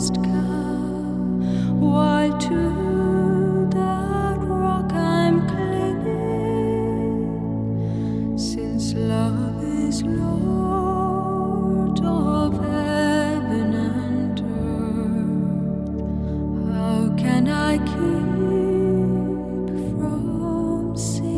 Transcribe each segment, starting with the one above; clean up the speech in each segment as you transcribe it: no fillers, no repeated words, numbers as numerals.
must come, while to that rock I'm clinging, since love is Lord of heaven and earth. How can I keep from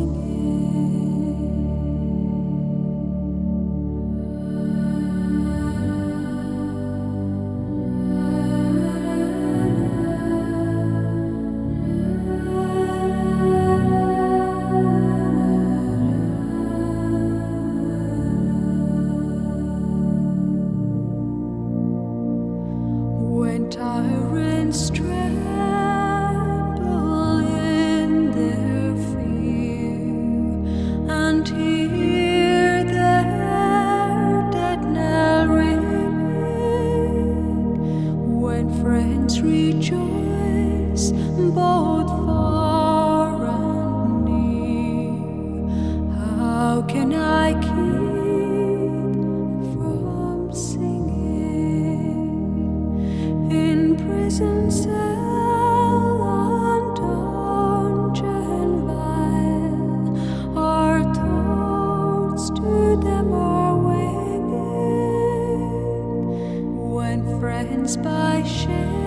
when tyrants tremble in their fear and hear their dead knell ringing, when friends rejoice both far and near, how can I keep from singing? In prison cell and dungeon vile, our thoughts to them are winging, when friends by shame